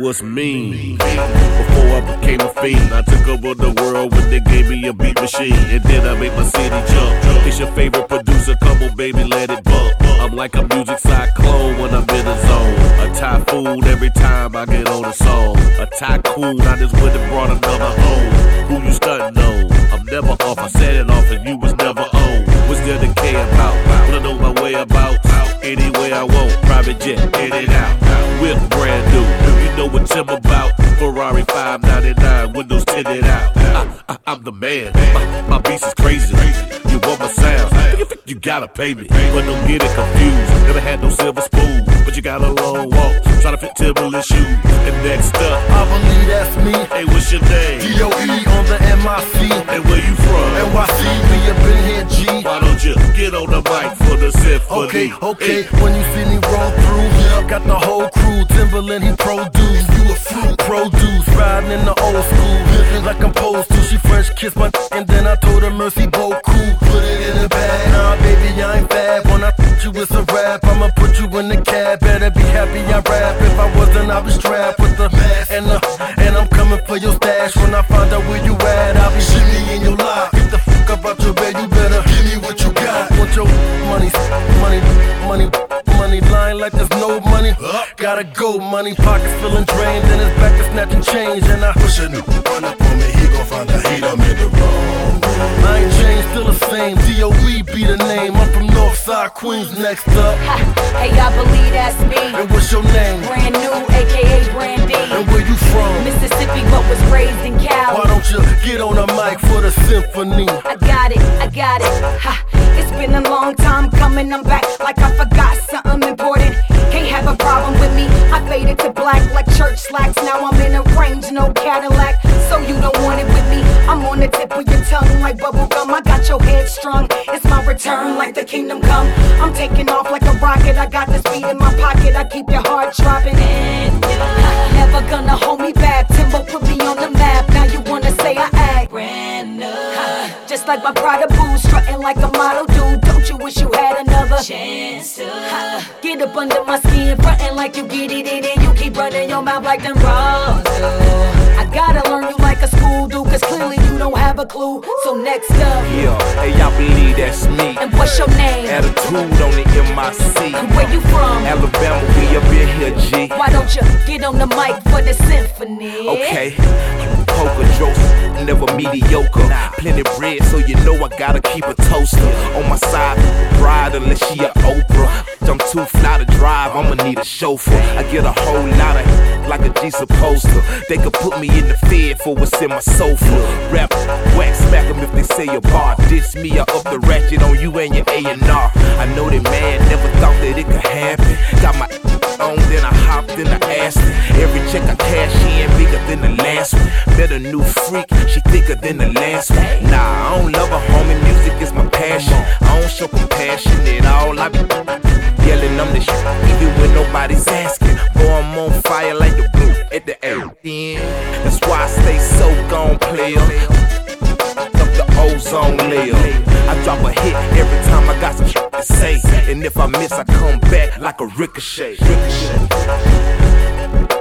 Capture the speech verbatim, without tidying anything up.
was mean. Before I became a fiend, I took over the world when they gave me a beat machine. And then I made my city jump. It's your favorite producer, come on baby, let it bump. I'm like a music cyclone when I'm in the zone. A typhoon every time I get on a song. A tycoon, I just went and brought another home. Who you stuntin' on? I'm never off, I set it off and you was never on. What's there to care about? Wanna know my way about? Any way I want, private jet, in and out. Whip brand new, you know what Tim about. Ferrari five ninety-nine, windows tinted out. I, I, I'm the man, my, my beats is crazy. You want my sound, you gotta pay me. But don't get it confused, never had no silver spoon. But you got a long walk, try to fit Timberland shoes. And next up, I believe that's me. Hey, what's your name? D O E on the M I C. And where you from? N Y C, we up in here, G. Why don't you get on the mic for the symphony? Okay, okay, hey. When you see me roll through, yeah, got the whole crew. Timberland, he produce. You a fruit, produce. Riding in the old school, living like I'm supposed to. She French kissed my and then I told her merci beaucoup. Put it in the bag. Nah, baby, I ain't bad. When I thought you was a rap, I'ma put you in the cab. Better be happy I rap. If I wasn't, I'll be strapped with the mask and the, and I'm coming for your stash. When I find out where you at, I'll be shimmy in your lot. Get the fuck up out your bed, you better give me what you got. Want your money, money, money, money lying like there's no money. Gotta go, money pockets feeling drained, and his back is snatching change. And I push a new run up on me, he gon' find out he done made the wrong. I ain't changed, still the same. D O E be the name. I'm from Northside, Queens. Next up, hey, I believe that's me. And what's your name? Brand new, aka Brandy. And where you from? Mississippi, but was raised in Cali. Why don't you get on the mic for the symphony? I got it, I got it. Ha, it's been a long time coming. I'm back like I forgot something important. Can't have a problem with me. I faded to black like church slacks. Now I'm in a range, no Cadillac. So you don't want it with me. I'm on the tip of your tongue like bubble gum. I got your head strung. It's my return like the kingdom come. I'm taking off like a rocket. I got this beat in my pocket. I keep your heart dropping. And uh, never gonna hold me back. Timbo put me on the map. Now you wanna say I act brand new. Uh, just like my Prada boo, strutting like a model dude. Don't you wish you had another chance to uh, get up under my skin, frontin' like you get it in, and you keep running your mouth like them raws do. I gotta learn you like a school do, cause clearly you don't have a clue. So next up, yeah, hey, y'all believe that's me. And what's your name? Attitude on the M I C. And where you from? Alabama, we up in here, G. Why don't you get on the mic for the symphony? Okay, poker jokes, never mediocre. Plenty bread, so you know I gotta keep a toaster on my side. Bride unless she a Oprah. I'm too fly to drive, I'ma need a chauffeur. I get a whole lot of like a G supposed to. They could put me in the Fed for what's in my sofa. Rap, wax, smack them if they say a bar. Diss me, I up the ratchet on you and your A and R. I know that man never thought that it could happen. Got my on, then I hopped in the Aston. Every check I cash in bigger than the last one. Met a new freak, she thicker than the last one. Nah, I don't love her, homie, music is my passion. I don't show compassion at all, I be yelling I'm the shit, even when nobody's asking. Boy, I'm on fire like the blue at the end. That's why I stay so gone, player. Up the ozone layer. I drop a hit every time I got some shit to say. And if I miss, I come back like a ricochet. Ricochet.